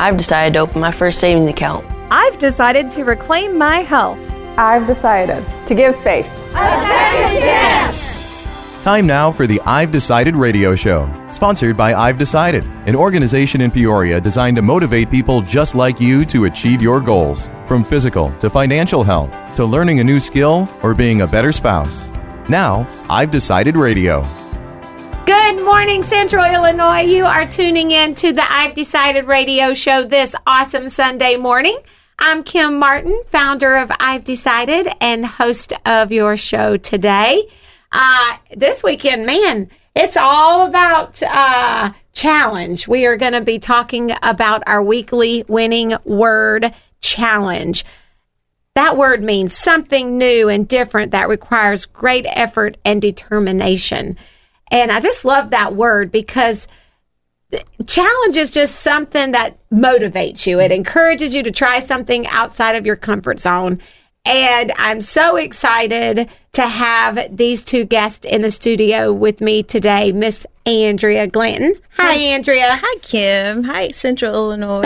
I've decided to open my first savings account. I've decided to reclaim my health. I've decided to give faith a second chance. Time now for the I've Decided radio show, sponsored by I've Decided, an organization in Peoria designed to motivate people just like you to achieve your goals, from physical to financial health, to learning a new skill or being a better spouse. Now, I've Decided radio. Good morning, Central Illinois. You are tuning in to the I've Decided radio show this awesome Sunday morning. I'm Kim Martin, founder of I've Decided and host of your show today. This weekend, man, it's all about challenge. We are going to be talking about our weekly winning word challenge. That word means something new and different that requires great effort and determination. And I just love that word because challenge is just something that motivates you. It encourages you to try something outside of your comfort zone. And I'm so excited to have these two guests in the studio with me today, Miss Andrea Glanton. Hi, Andrea. Hi, Kim. Hi, Central Illinois.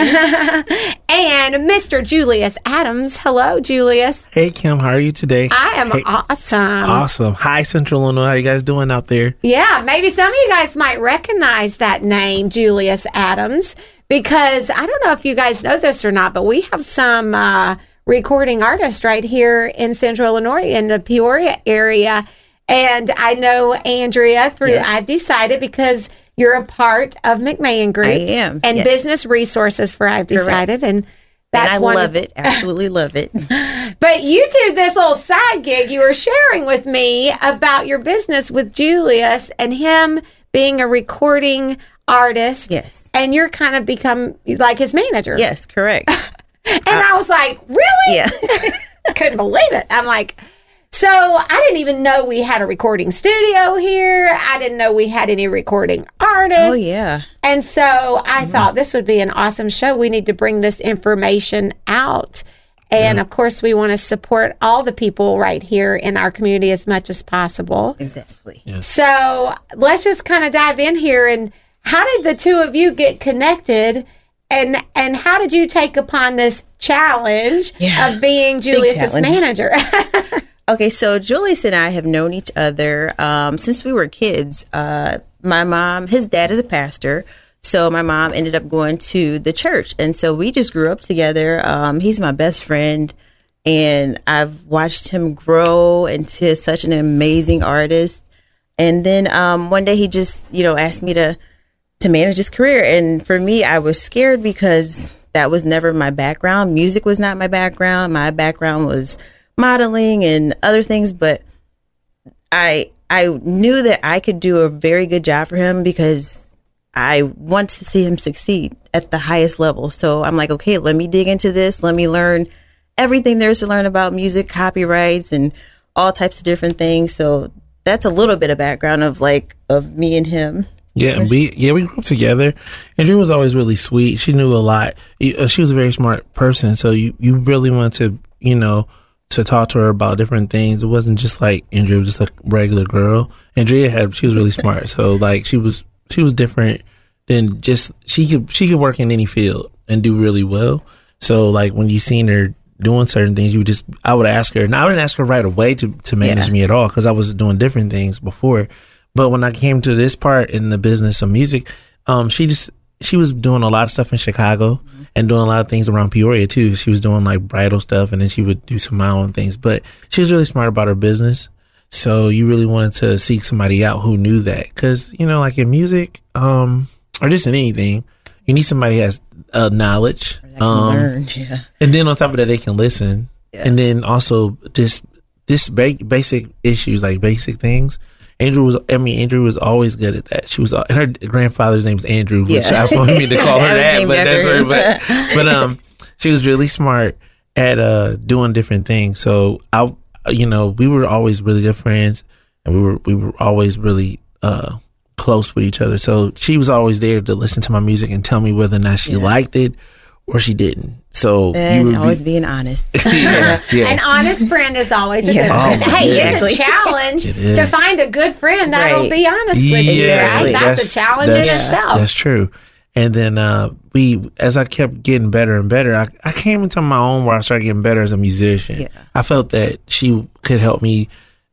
And Mr. Julius Adams. Hello, Julius. Hey, Kim. How are you today? I am awesome. Awesome. Hi, Central Illinois. How you guys doing out there? Yeah, maybe some of you guys might recognize that name, Julius Adams, because I don't know if you guys know this or not, but we have some recording artist right here in Central Illinois in the Peoria area. And I know Andrea through I've Decided because you're a part of McMahon Group. I am. And business resources for I've Decided. And that's I love it. Absolutely love it. But you do this little side gig you were sharing with me about your business with Julius and him being a recording artist. Yes. And you're kind of become like his manager. Yes, correct. And I was like, really? Yeah. I couldn't believe it. I'm like, so I didn't even know we had a recording studio here. I didn't know we had any recording artists. Oh, yeah. And so I thought this would be an awesome show. We need to bring this information out. And of course, we want to support all the people right here in our community as much as possible. Exactly. Yes. So let's just kind of dive in here. And how did the two of you get connected? And how did you take upon this challenge of being Julius's manager? Okay, so Julius and I have known each other since we were kids. My mom, his dad is a pastor, so my mom ended up going to the church. And so we just grew up together. He's my best friend, and I've watched him grow into such an amazing artist. And then one day he just, asked me to manage his career. And for me, I was scared because that was never my background. Music was not my background. My background was modeling and other things. But I knew that I could do a very good job for him because I want to see him succeed at the highest level. So I'm like, okay, let me dig into this. Let me learn everything there is to learn about music, copyrights, and all types of different things. So that's a little bit of background of me and him. Yeah, we grew up together. Andrea was always really sweet. She knew a lot. She was a very smart person, so you really wanted to, to talk to her about different things. It wasn't just like Andrea was just a regular girl. She was really smart, so she was different than just she could work in any field and do really well. So when you seen her doing certain things, I would ask her, and I wouldn't ask her right away to manage me at all because I was doing different things before. But when I came to this part in the business of music, she was doing a lot of stuff in Chicago and doing a lot of things around Peoria too. She was doing bridal stuff, and then she would do some of my own things. But she was really smart about her business. So you really wanted to seek somebody out who knew that, because in music, or just in anything, you need somebody who has knowledge, learn, and then on top of that, they can listen, and then also this basic issues, basic things. Andrew was always good at that. She was, and her grandfather's name was Andrew, which I wanted me to call her that, but that's right. But she was really smart at doing different things. So we were always really good friends, and we were always really close with each other. So she was always there to listen to my music and tell me whether or not she liked it or she didn't. So and always being honest. An honest friend is always a good friend. It's a challenge to find a good friend that'll be honest with you, right? That's a challenge in itself. That's true. And then as I kept getting better and better, I came into my own where I started getting better as a musician. Yeah. I felt that she could help me.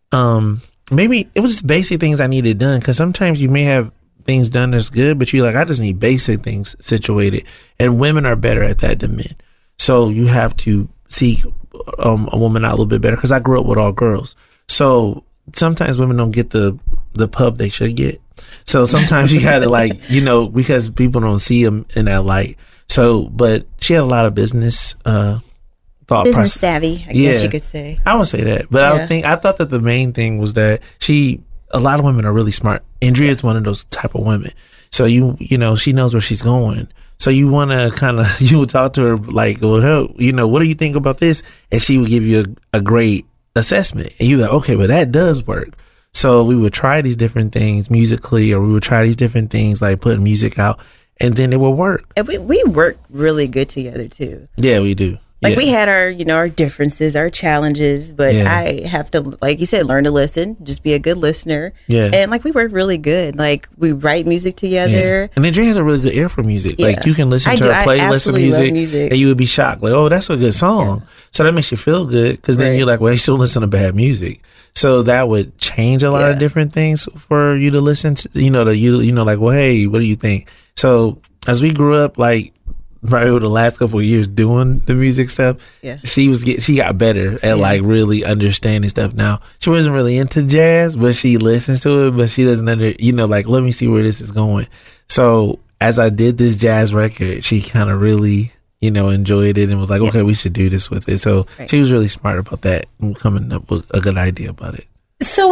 Maybe it was just basic things I needed done, because sometimes you may have things done that's good, but you're like, I just need basic things situated. And women are better at that than men. So you have to seek a woman out a little bit better, because I grew up with all girls. So sometimes women don't get the pub they should get. So sometimes you gotta because people don't see them in that light. So, but she had a lot of business business savvy, I guess you could say. I would say that, but I thought that the main thing was that a lot of women are really smart. Andrea is one of those type of women. So she knows where she's going. So you want to you would talk to her like, well, what do you think about this? And she would give you a great assessment. And you're like, okay, well, that does work. So we would try these different things musically, or we would try these different things like putting music out, and then it would work. And we work really good together too. Yeah, we do. Like we had our differences, our challenges, but I have to, like you said, learn to listen, just be a good listener. Yeah. And we work really good. Like we write music together. Yeah. And Andrea has a really good ear for music. Yeah. Like you can listen to her playlist of music and you would be shocked. Like, oh, that's a good song. Yeah. So that makes you feel good, because then you're like, well, I still listen to bad music. So that would change a lot of different things for you to listen to, like, well, hey, what do you think? So as we grew up, like, right over the last couple of years doing the music stuff, she got better at like really understanding stuff. Now she wasn't really into jazz, but she listens to it, but she doesn't like, let me see where this is going. So as I did this jazz record, she kind of really enjoyed it and was like, okay, we should do this with it. So she was really smart about that and coming up with a good idea about it. So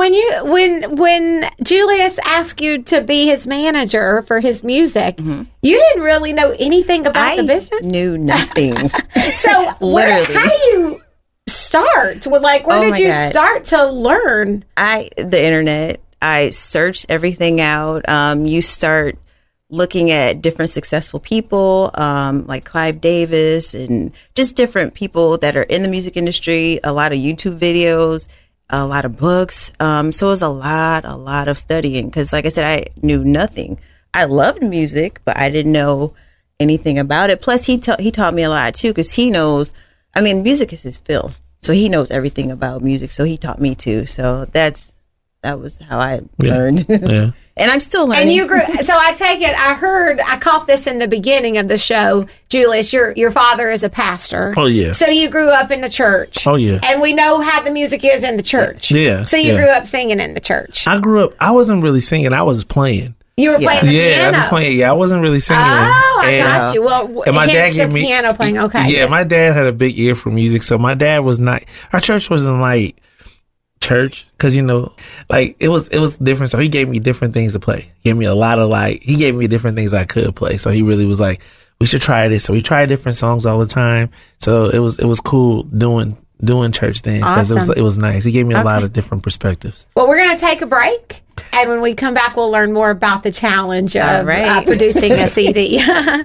when Julius asked you to be his manager for his music, you didn't really know anything about the business? Knew nothing. So literally, how do you start? Where did you start to learn? The internet. I searched everything out. You start looking at different successful people, like Clive Davis, and just different people that are in the music industry. A lot of YouTube videos. A lot of books. So it was a lot of studying, because like I said, I knew nothing. I loved music, but I didn't know anything about it. Plus he taught me a lot too, because he knows, music is his field. So he knows everything about music. So he taught me too. So that was how I learned. Yeah. And I'm still learning. And you grew, so I take it, I caught this in the beginning of the show, Julius, your father is a pastor. Oh, yeah. So you grew up in the church. Oh, yeah. And we know how the music is in the church. Yeah. So you grew up singing in the church. I wasn't really singing, I was playing. You were playing the piano? Yeah, I was playing. Yeah, I wasn't really singing. Oh, I got you. Well, and my dad gave me piano playing. Okay. Yeah, my dad had a big ear for music, so my dad was not, our church wasn't like church, because it was different. So he gave me different things to play. He gave me a lot of he gave me different things I could play. So he really was like, we should try this. So we tried different songs all the time. So it was cool doing church then, because it was nice. He gave me a lot of different perspectives. Well, we're going to take a break, and when we come back, we'll learn more about the challenge of producing a CD.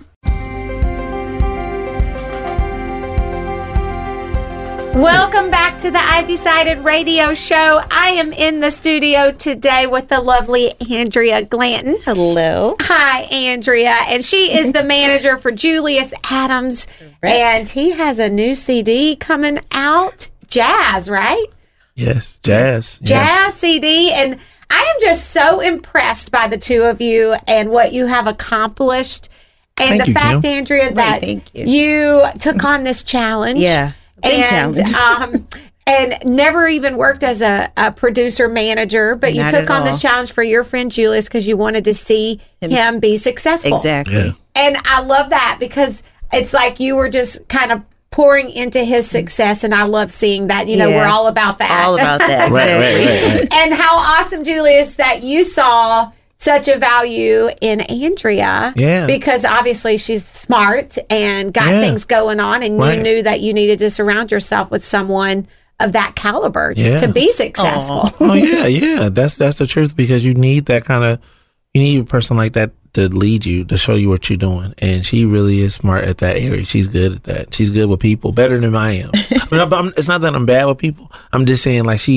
Welcome back to the I've Decided radio show. I am in the studio today with the lovely Andrea Glanton. Hello. Hi, Andrea. And she is the manager for Julius Adams. Correct. And he has a new CD coming out. Jazz, right? Yes, jazz. Jazz CD. And I am just so impressed by the two of you and what you have accomplished. And the fact, Kim. Andrea, that you took on this challenge. Yeah. Big challenge. And never even worked as a producer manager, but you took on this challenge for your friend Julius because you wanted to see him be successful. Exactly. Yeah. And I love that, because it's like you were just kind of pouring into his success, and I love seeing that. We're all about that. All about that. Right. And how awesome, Julius, that you saw such a value in Andrea, because obviously she's smart and got things going on, and you knew that you needed to surround yourself with someone of that caliber to be successful. Oh yeah, that's the truth, because you need that you need a person like that to lead you, to show you what you're doing, and she really is smart at that area. She's good at that. She's good with people, better than I am. It's not that I'm bad with people. I'm just saying, like, she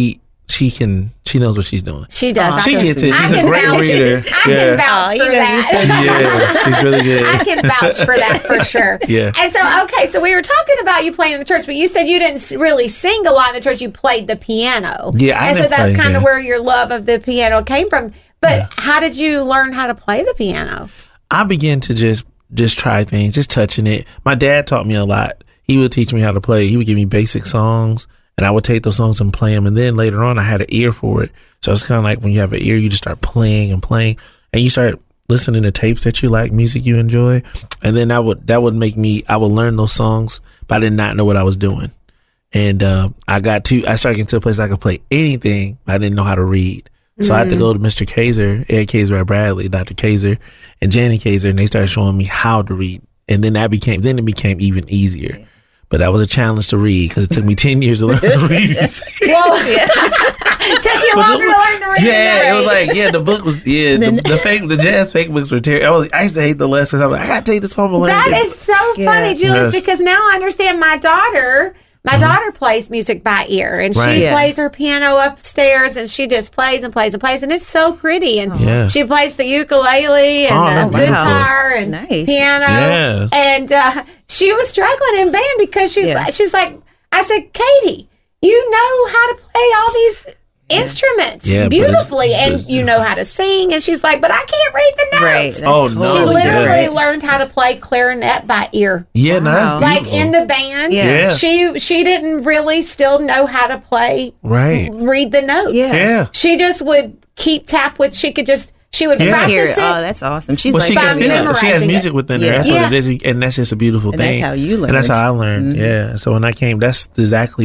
she knows what she's doing. She does. She gets it. She's a great reader. I can vouch for that. Yeah, she's really good. I can vouch for that for sure. Yeah. And so, okay, so we were talking about you playing in the church, but you said you didn't really sing a lot in the church. You played the piano. Yeah, and so that's kind of where your love of the piano came from. But how did you learn how to play the piano? I began to just try things, just touching it. My dad taught me a lot. He would teach me how to play. He would give me basic songs, and I would take those songs and play them. And then later on, I had an ear for it. So it's kind of like when you have an ear, you just start playing and playing, and you start listening to tapes that you like, music you enjoy. And then that would make me, I would learn those songs, but I did not know what I was doing. And I started getting to a place I could play anything, but I didn't know how to read. So I had to go to Mr. Kaiser, Ed Kaiser at Bradley, Dr. Kaiser, and Janet Kaiser, and they started showing me how to read. And then it became even easier. But that was a challenge to read because it took me 10 years to learn to read. Well, took you longer to learn to read. Yeah, it was like, the book was, the jazz fake books were terrible. I used to hate the lessons. I was like, I got to take this home and learn That is so funny, Julius, because now I understand my daughter. My daughter plays music by ear, and she plays her piano upstairs, and she just plays and plays and plays, and it's so pretty. And she plays the ukulele and the guitar and piano. Yes. And she was struggling in band because she's like, I said, Katie, you know how to play all these instruments beautifully, and you know how to sing. And she's like, but I can't read the notes. Right. No, she literally learned how to play clarinet by ear. Yeah, wow. Like in the band. Yeah. She didn't really still know how to play. Right. Read the notes. Yeah. She just would keep tap with. She would practice it. Oh, that's awesome. She's she has music within her. That's what it is, and that's just a beautiful thing. That's how you learn. And that's how I learned. Mm-hmm. Yeah. So when I came, that's exactly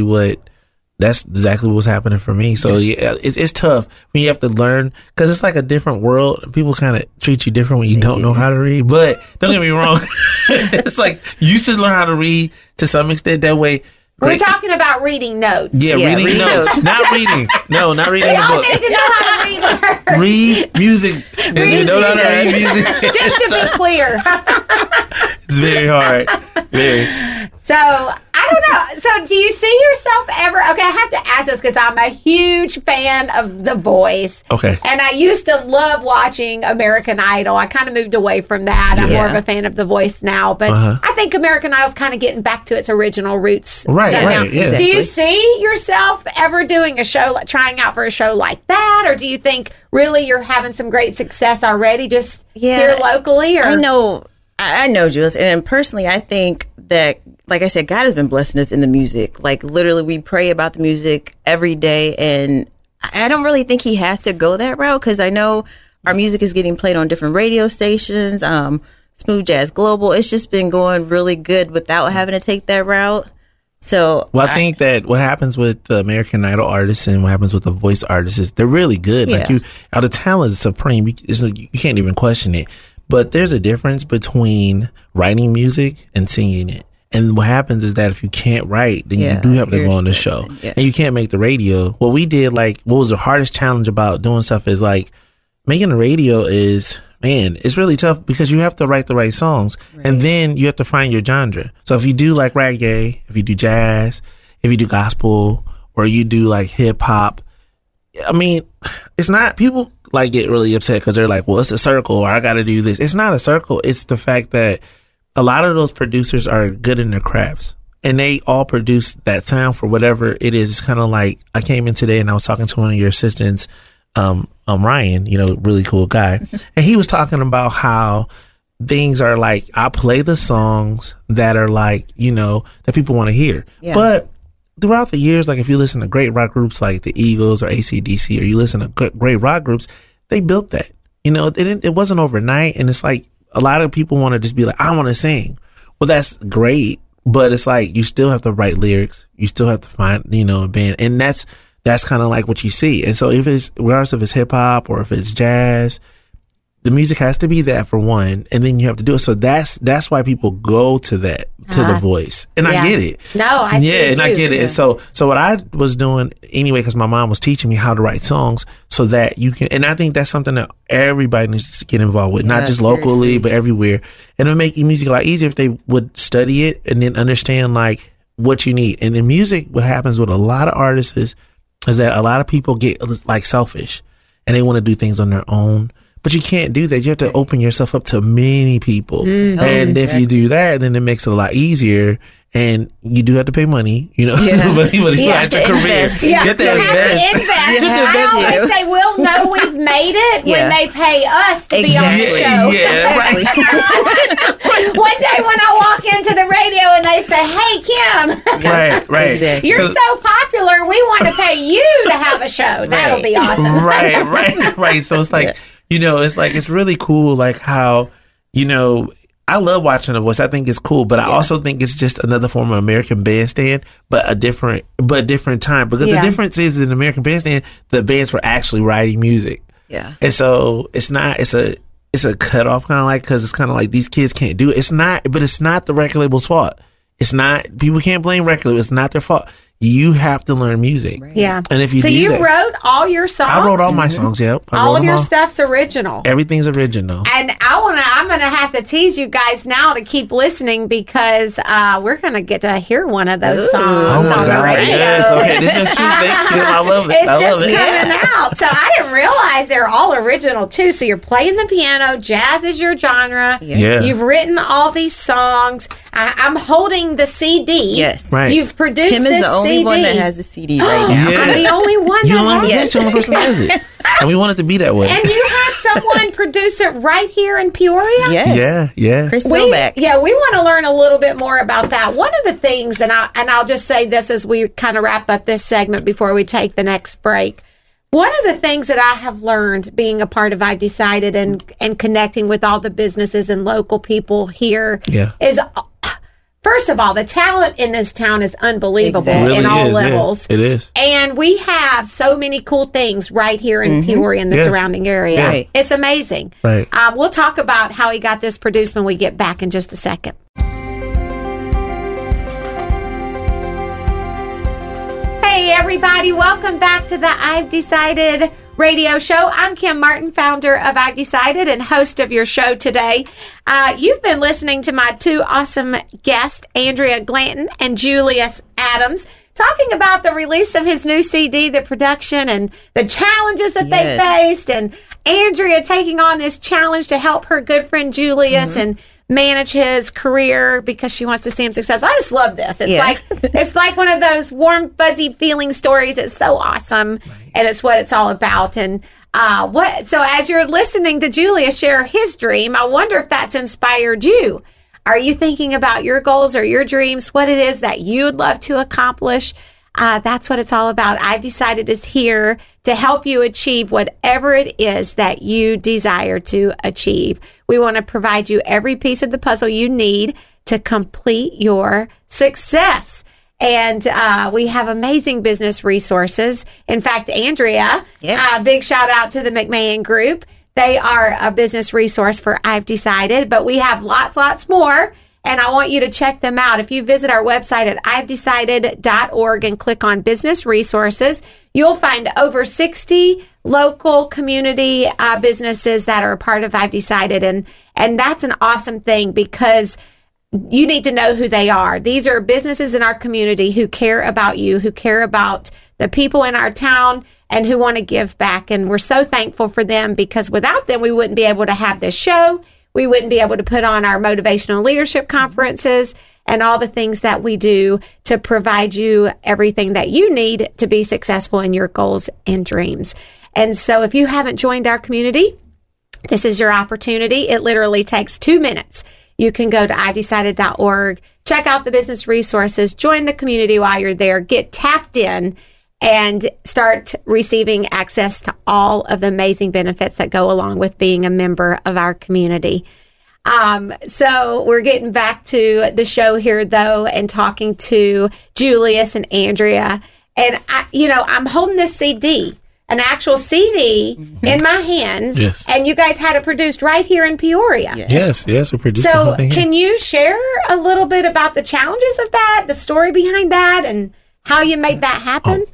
what's happening for me. So it's tough when you have to learn, because it's like a different world. People kind of treat you different when you don't know how to read. But don't get me wrong, it's like you should learn how to read to some extent. That way, we're talking about reading notes. Yeah, reading notes, not reading. No, not reading a book. We need to know how to read words. Read music. Read music. Just to be clear, it's very hard. Very. So, I don't know. So, do you see yourself ever... Okay, I have to ask this because I'm a huge fan of The Voice. Okay. And I used to love watching American Idol. I kind of moved away from that. I'm more of a fan of The Voice now. But I think American Idol's kind of getting back to its original roots. Right, so right. Now, do you see yourself ever doing a show, trying out for a show like that? Or do you think really you're having some great success already just here locally? Or? I know, Jules. And personally, I think that, like I said, God has been blessing us in the music. Like, literally, we pray about the music every day. And I don't really think he has to go that route, because I know our music is getting played on different radio stations, Smooth Jazz Global. It's just been going really good without having to take that route. So, well, I think that what happens with the American Idol artists and what happens with the Voice artists is they're really good. Yeah. Like the talent is supreme. You can't even question it. But there's a difference between writing music and singing it. And what happens is that if you can't write, then you do have to go on the show. Yeah. And you can't make the radio. What we did, what was the hardest challenge about doing stuff is making the radio is, man, it's really tough because you have to write the right songs. Right. And then you have to find your genre. So if you do reggae, if you do jazz, if you do gospel, or you do hip hop, I mean, it's not, people get really upset because they're like, well, it's a circle, or I got to do this. It's not a circle. It's the fact that a lot of those producers are good in their crafts, and they all produce that sound for whatever it is. It's kind of like, I came in today and I was talking to one of your assistants, Ryan, really cool guy. And he was talking about how things are I play the songs that are that people want to hear. Yeah. But throughout the years, if you listen to great rock groups like the Eagles or AC/DC, or you listen to great rock groups, they built that. It wasn't overnight, and it's a lot of people want to just be I want to sing. Well, that's great, but it's you still have to write lyrics. You still have to find, a band, and that's kind of what you see. And so regardless if it's hip hop or if it's jazz, the music has to be that for one, and then you have to do it. So that's why people go to that, to The Voice. And I get it. No, I see it and too. I get it. And so what I was doing anyway, because my mom was teaching me how to write songs so that you can, and I think that's something that everybody needs to get involved with, not just locally, but everywhere. And it'll make music a lot easier if they would study it and then understand what you need. And in music, what happens with a lot of artists is is that a lot of people get like selfish and they want to do things on their own. But you can't do that. You have to open yourself up to many people. And if you do that, then it makes it a lot easier. And you do have to pay money, but you have to invest. You have to invest. I always say we'll know we've made it when they pay us to be on the show. Yeah, right. One day when I walk into the radio and they say, "Hey, Kim, right, exactly. You're so popular, we want to pay you to have a show." That'll be awesome. Right. So it's like, it's really cool, like how, I love watching The Voice. I think it's cool, but I also think it's just another form of American Bandstand, but a different time. Because the difference is in American Bandstand, the bands were actually writing music. Yeah. And so it's a cutoff kind of like, because it's kind of like these kids can't do it. It's not the record label's fault. It's not, people can't blame record labels. It's not their fault. You have to learn music. Right. Yeah. And if you wrote all your songs? I wrote all my songs, yep. All of your stuff's original. Everything's original. And I'm going to have to tease you guys now to keep listening because we're going to get to hear one of those songs on the radio. Yes. Okay, this is thank you. I love it. It's coming out. So I didn't realize they're all original too. So you're playing the piano. Jazz is your genre. Yeah. You've written all these songs. I'm holding the CD. Yes. Right. You've produced Kim is the only one that has the CD right now. I'm the only one that has the only person that has it. And we want it to be that way. And you had someone produce it right here in Peoria? Yes. Yeah. Chris Silbeck. Yeah, we want to learn a little bit more about that. One of the things, and I'll just say this as we kind of wrap up this segment before we take the next break. One of the things that I have learned being a part of I've Decided and connecting with all the businesses and local people here is, first of all, the talent in this town is unbelievable in all levels. Yeah, it is. And we have so many cool things right here in Peoria and the surrounding area. Yeah. Right. It's amazing. Right. We'll talk about how he got this produced when we get back in just a second. Hey, everybody. Welcome back to the I've Decided radio show. I'm Kim Martin, founder of I've Decided and host of your show today. You've been listening to my two awesome guests, Andrea Glanton and Julius Adams, talking about the release of his new CD, the production, and the challenges that they faced, and Andrea taking on this challenge to help her good friend Julius and manage his career because she wants to see him successful. I just love this. It's like one of those warm, fuzzy feeling stories. It's so awesome, and it's what it's all about. And so as you're listening to Julius share his dream, I wonder if that's inspired you. Are you thinking about your goals or your dreams? What it is that you'd love to accomplish? That's what it's all about. I've Decided is here to help you achieve whatever it is that you desire to achieve. We want to provide you every piece of the puzzle you need to complete your success. And we have amazing business resources. In fact, Andrea, big shout out to the McMahon Group. They are a business resource for I've Decided, but we have lots more. And I want you to check them out. If you visit our website at ivedecided.org and click on business resources, you'll find over 60 local community businesses that are a part of I've Decided. And that's an awesome thing because you need to know who they are. These are businesses in our community who care about you, who care about the people in our town, and who want to give back. And we're so thankful for them because without them, we wouldn't be able to have this show. We wouldn't be able to put on our motivational leadership conferences and all the things that we do to provide you everything that you need to be successful in your goals and dreams. And so if you haven't joined our community, this is your opportunity. It literally takes 2 minutes. You can go to ivedecided.org, check out the business resources, join the community while you're there, get tapped in, and start receiving access to all of the amazing benefits that go along with being a member of our community. So we're getting back to the show here, though, and talking to Julius and Andrea. And, I'm holding this CD, an actual CD in my hands. Yes. And you guys had it produced right here in Peoria. Yes, we produced the whole So thing here. can you share a little bit about the challenges of that, the story behind that, and how you made that happen?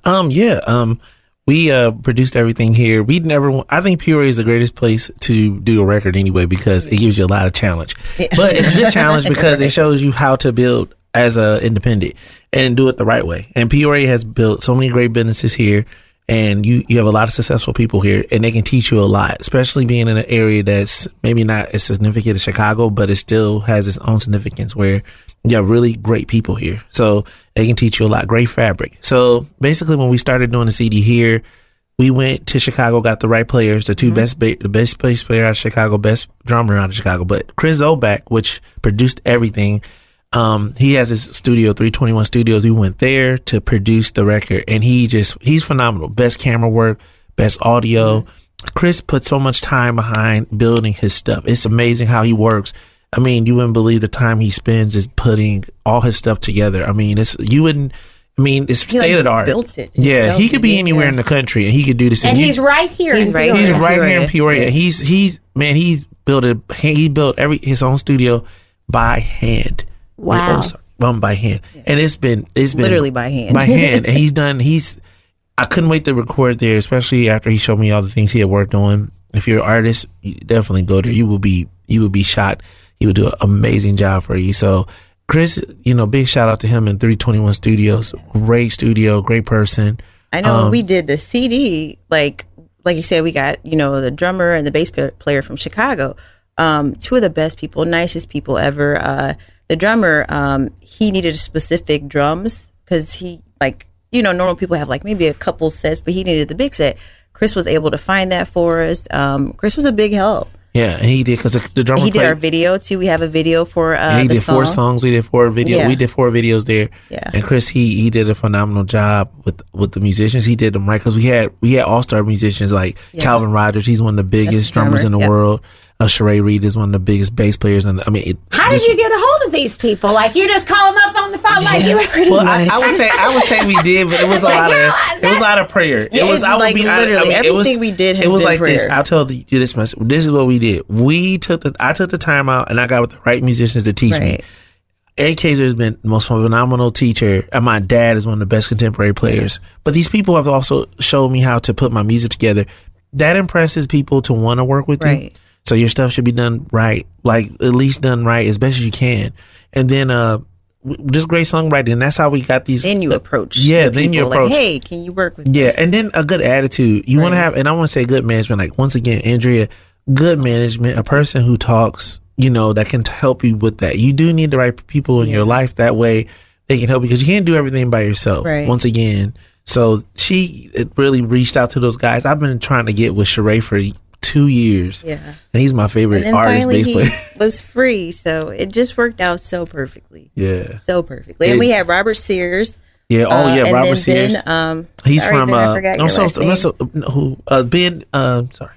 We produced everything here. I think Peoria is the greatest place to do a record anyway because it gives you a lot of challenge. But it's a good challenge because it shows you how to build as a independent and do it the right way. And Peoria has built so many great businesses here, and you have a lot of successful people here, and they can teach you a lot, especially being in an area that's maybe not as significant as Chicago, but it still has its own significance where you have really great people here. So they can teach you a lot. Great fabric. So basically when we started doing the CD here, we went to Chicago, got the right players, the two the best bass player out of Chicago, best drummer out of Chicago. But Chris Zoback, which produced everything, he has his studio, 321 Studios. We went there to produce the record, and he's phenomenal. Best camera work, best audio. Chris put so much time behind building his stuff. It's amazing how he works. I mean, you wouldn't believe the time he spends just putting all his stuff together. I mean, it's state of the art. Built it. Yeah, he could be anywhere in the country, and he could do this. And he's right here. He's right here in Peoria. He built his own studio by hand. Wow. By hand. Yeah. And it's been literally by hand. By hand. And I couldn't wait to record there, especially after he showed me all the things he had worked on. If you're an artist, you definitely go there. You will be shocked. He would do an amazing job for you. So Chris, big shout out to him in 321 Studios. Great studio, great person. I know we did the CD, like you said, we got, the drummer and the bass player from Chicago. Two of the best people, nicest people ever. The drummer, he needed specific drums because he, normal people have maybe a couple sets, but he needed the big set. Chris was able to find that for us. Chris was a big help. Yeah, and he did, because the drummer He did our video too. We have a video for he did 4 songs. We did 4 videos. Yeah. We did 4 videos there. Yeah. And Chris, he did a phenomenal job with the musicians. He did them right, because we had all-star musicians like Calvin Rogers. He's one of the biggest drummers in the world. Sheree Reed is one of the biggest bass players. How did you get a hold of these people? You just call them up on the phone I would say we did, but it was a lot of prayer. Yeah, it was everything we did has been like prayer. this. I'll tell you this much. This is what we did. I took the time out, and I got with the right musicians to teach me. Ed Kaiser has been the most phenomenal teacher, and my dad is one of the best contemporary players. But these people have also showed me how to put my music together. That impresses people to want to work with you. So your stuff should be done right, at least done right as best as you can. And then just great songwriting. And that's how we got these. Then you approach. Yeah, then you approach. Hey, can you work with this? And then a good attitude. You want to have, and I want to say good management. Once again, Andrea, good management, a person who talks, that can help you with that. You do need the right people in your life. That way they can help you, because you can't do everything by yourself. Once again. So she really reached out to those guys. I've been trying to get with Sheree for 2 years. Yeah. And he's my favorite artist, bass player. He was free, so it just worked out so perfecly. Yeah. So perfectly. And we had Robert Sears. Yeah, Robert Sears. Ben, he's from Ben, I forgot your last name. Sorry.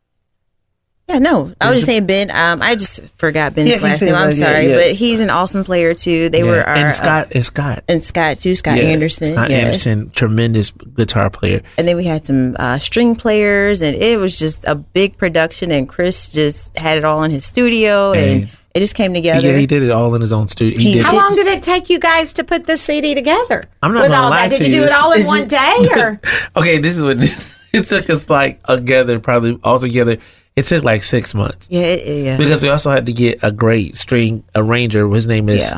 Yeah, no. I was just saying Ben. I just forgot Ben's last name. I'm sorry, but he's an awesome player too. They were our Scott too. Scott Anderson. Scott Anderson, tremendous guitar player. And then we had some string players, and it was just a big production. And Chris just had it all in his studio, and it just came together. Yeah, he did it all in his own studio. How long did it take you guys to put this CD together? I'm not gonna lie to you. Did you do it all in one day, or? Okay, this is what it took us altogether. It took 6 months. Yeah. Because we also had to get a great string arranger. His name is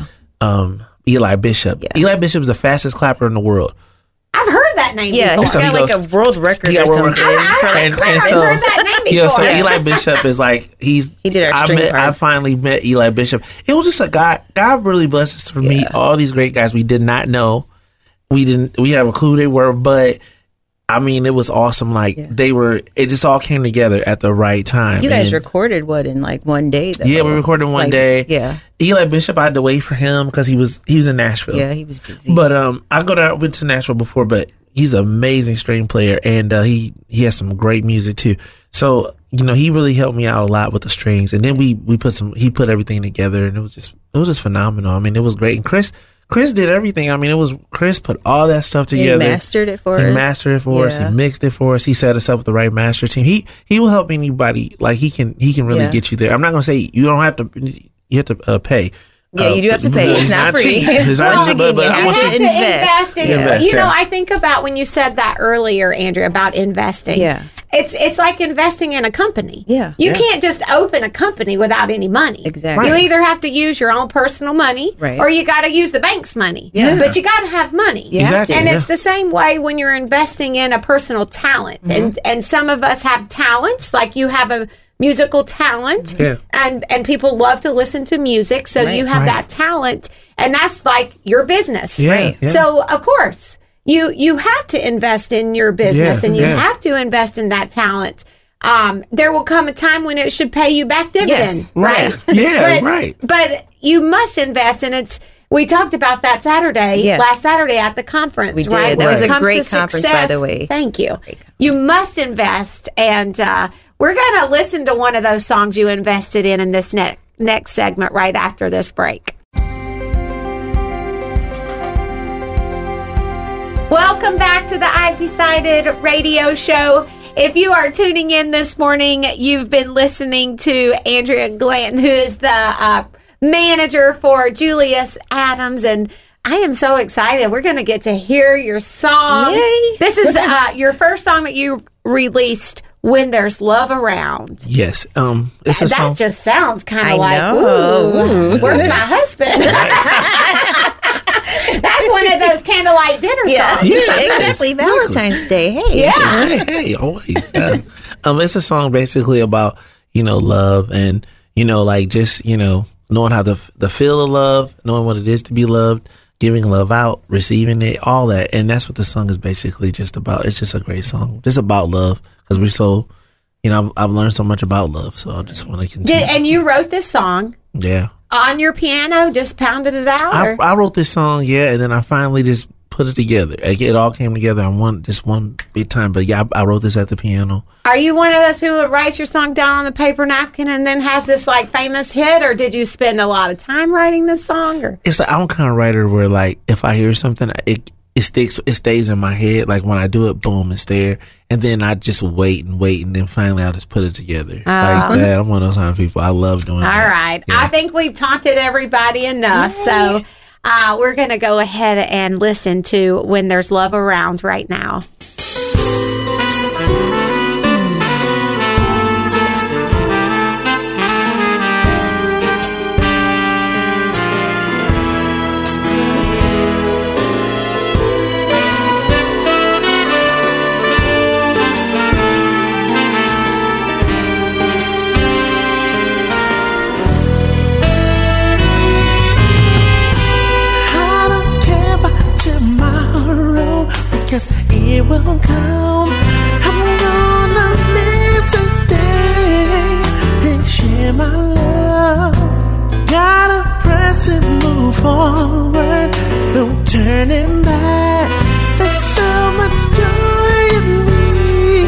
Eli Bishop. Yeah. Eli Bishop is the fastest clapper in the world. I've heard that name before. He's got a world record or something. I've heard that name before. Yeah, so Eli Bishop is he did our string part. I finally met Eli Bishop. It was just a guy. God really blessed us to meet all these great guys we did not know. We have a clue who they were, but it was awesome. It just all came together at the right time. You guys recorded in 1 day though? Yeah, we recorded one day. Yeah. Eli Bishop, I had to wait for him because he was in Nashville. Yeah, he was busy. But I went to Nashville before, but he's an amazing string player, and he has some great music too. So, he really helped me out a lot with the strings. And then he put everything together, and it was just phenomenal. It was great. And Chris did everything. Chris put all that stuff together. He mastered it for us. He mixed it for us. He set us up with the right master team. He will help anybody. He can really get you there. I'm not going to say you don't have to. You have to pay. Yeah, you do have to pay. It's not free. It's Once again, you have to invest in it. I think about when you said that earlier, Andrea, about investing. Yeah. it's like investing in a company. Yeah. You can't just open a company without any money. Exactly. You either have to use your own personal money, Right. or you got to use the bank's money. Yeah. But you got to have money. Yeah. Exactly. And yeah. it's the same way when you're investing in a personal talent. And some of us have talents, like you have a musical talent. Yeah. And people love to listen to music. So you have that talent, and that's like your business. Yeah, Right. yeah. So of course you have to invest in your business, Yeah, and you yeah. have to invest in that talent. There will come a time when it should pay you back dividend. Right. Right. Yeah, right. But you must invest, and we talked about that last Saturday at the conference. We did. Right? That When was it a comes great to conference, by success- the way. Thank you. You must invest, and we're going to listen to one of those songs you invested in this next segment right after this break. Welcome back to the I've Decided radio show. If you are tuning in this morning, you've been listening to Andrea Glanton, who is the manager for Julius Adams, and I am so excited. We're going to get to hear your song. Yay. This is your first song that you released, When There's Love Around. Yes. It's a That song. just sounds kind I of like, know. ooh, where's my husband? That's one of those candlelight dinner Yeah, songs. exactly. Valentine's Day. Hey. Yeah. Hey, always. Yeah. It's a song basically about, love and, like just, knowing how to feel the love, knowing what it is to be loved, giving love out, receiving it, all that. And that's what the song is basically just about. It's just a great song. Just about love, because we're so, I've learned so much about love. So I just want to continue. And you wrote this song Yeah. on your piano, just pounded it out? or- I wrote this song, and then I finally just put it together. Like, it all came together on one big time. But yeah, I wrote this at the piano. Are you one of those people that writes your song down on the paper napkin and then has this like famous hit, or did you spend a lot of time writing this song? Or It's like, I'm kind of writer where, like, if I hear something, it stays in my head. Like, when I do it, boom, it's there. And then I just wait, and then finally I'll just put it together. Like that. I'm one of those kind of people. I love doing that. all right, Yeah. I think we've taunted everybody enough, so we're going to go ahead and listen to When There's Love Around right now. I don't care about tomorrow, because it will come. I'm gonna live today and share my love. Gotta press and move forward, no turning back. There's so much joy in me.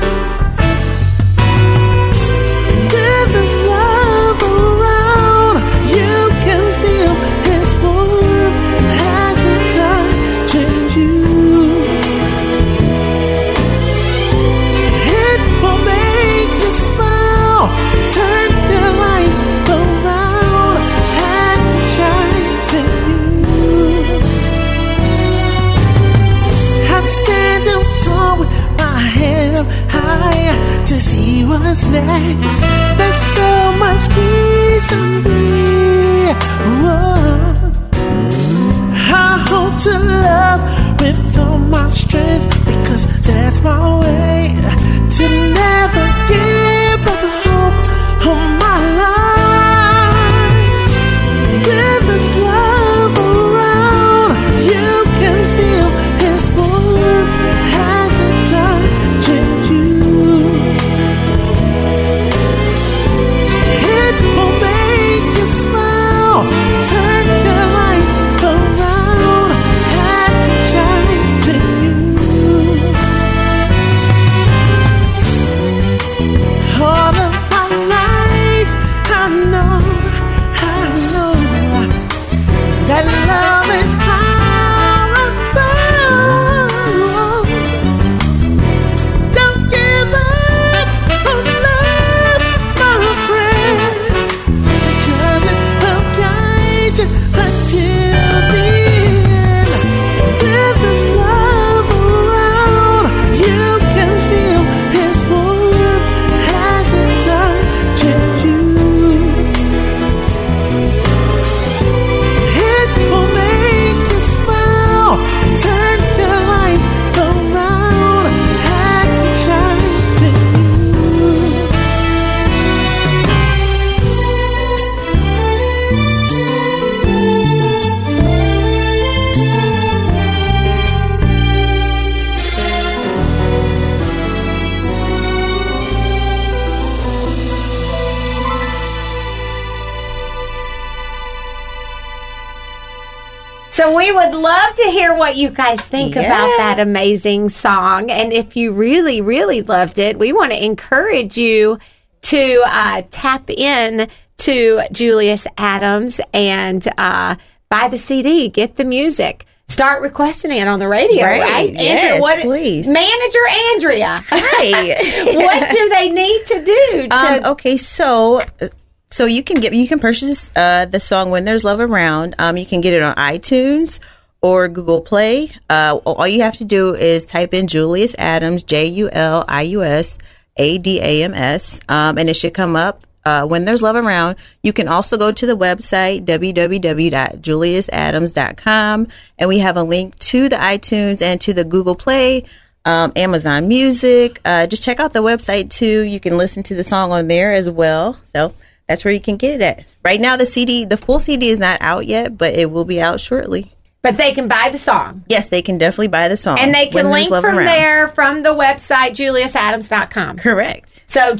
With this love around, you can feel His warmth as it touches you. It will make you smile, turn your life around, and shine to you. I'd stand up tall with my head up high to see what's next. There's so much peace in me. Whoa. I hope to love with all my strength, because that's my way to never give up hope on my life. With this love around, you can feel His warmth as it touches you. It will make you smile, turn your life around, and shine to you. All of my life, I know that love is powerful. Don't give up on love, my friend, because it will guide you until the end. With this love around, you can feel His warmth So we would love to hear what you guys think about that amazing song. And if you really, really loved it, we want to encourage you to tap in to Julius Adams and buy the CD, get the music. Start requesting it on the radio, right? Yes, Andrea, please. Manager Andrea. Right. What do they need to do? Okay, so you can purchase the song When There's Love Around. You can get it on iTunes or Google Play. All you have to do is type in Julius Adams, Julius Adams, and it should come up. When There's Love Around. You can also go to the website, www.juliusadams.com, and we have a link to the iTunes and to the Google Play, Amazon Music. Just check out the website, too. You can listen to the song on there as well. So that's where you can get it at. Right now, the full CD is not out yet, but it will be out shortly. But they can buy the song. Yes, they can definitely buy the song. And they can link from there from the website, juliusadams.com. Correct. So,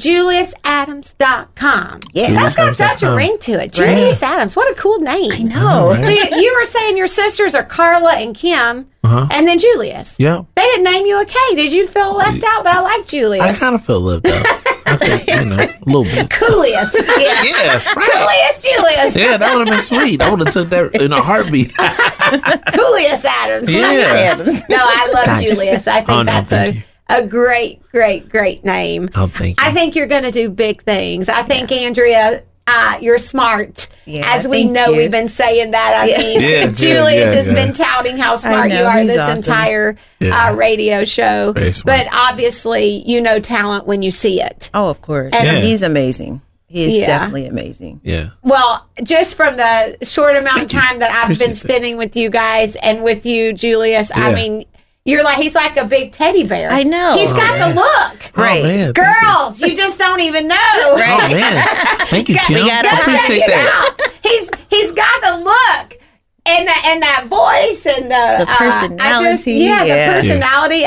juliusadams.com. Yeah. That's got such a ring to it. Julius Adams. What a cool name. I know. So, you were saying your sisters are Carla and Kim, and then Julius. Yeah. They didn't name you a K. Did you feel left out? But I like Julius. I kind of felt left out. I think, a little bit. Coolius. Yeah, right. Coolius Julius. Yeah, that would have been sweet. I would have took that in a heartbeat. Coolius Adams. Yeah. No, I love Nice. Julius. I think that's a great, great, great name. Oh, thank you. I think you're going to do big things. I think, Andrea, you're smart. Yeah, As we thank know, you. we've been saying that. I mean, Yeah, Julius has yeah. been touting how smart know, you are he's this awesome. entire Yeah. radio show. Very smart. But obviously, you know talent when you see it. Oh, of course. And- Yeah. He's amazing. He is Yeah. definitely amazing. Yeah. Well, just from the short amount of time that I've been Appreciate that. spending with you guys and with you, Julius, I Yeah. mean, he's like a big teddy bear. I know. He's got the look. Right. Oh, man. Girls, you just don't even know. Oh, man. Thank you, Kim. gotta I appreciate Check it that. out. He's got the look. And that voice and the personality. the Yeah. personality.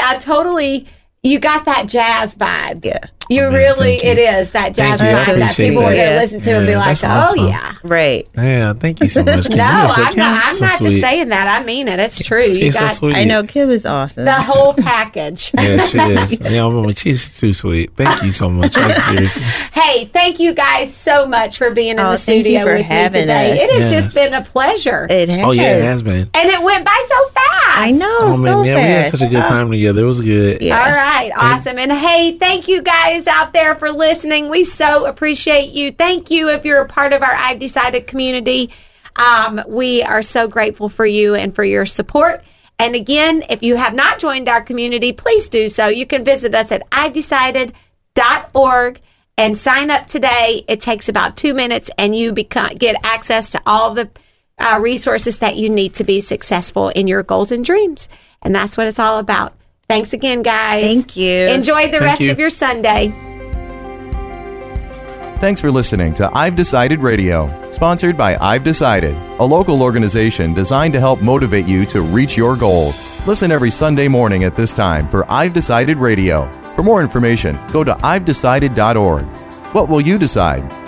You got that jazz vibe. Yeah. You man, really, thank you. it is that jazz Thank you. I vibe that appreciate people are going to that. listen to and be Yeah, like, that's oh, awesome. yeah. Right. Yeah, thank you so much, Kim. No, You're so I'm not so just sweet. saying that. I mean it. It's true. You She's so got sweet. I know Kim is awesome. the whole package. Yeah, she is. Yeah, she's too sweet. Thank you so much. Like, seriously. Hey, thank you guys so much for being in the thank you studio for with me having today. us. It has Yes. just been a pleasure. It has. Oh, yeah, it has been. And it went by so fast. I know. Oh, man, so yeah, we had fast. such a good time together. It was good. Yeah. All right, awesome. And hey, thank you guys out there for listening. We so appreciate you. Thank you if you're a part of our I've Decided community. We are so grateful for you and for your support. And again, if you have not joined our community, please do so. You can visit us at ivedecided.org and sign up today. It takes about 2 minutes and you get access to all the resources that you need to be successful in your goals and dreams. And that's what it's all about. Thanks again, guys. Thank you. Enjoy the rest you. of your Sunday. Thanks for listening to I've Decided Radio, sponsored by I've Decided, a local organization designed to help motivate you to reach your goals. Listen every Sunday morning at this time for I've Decided Radio. For more information, go to ivedecided.org. What will you decide?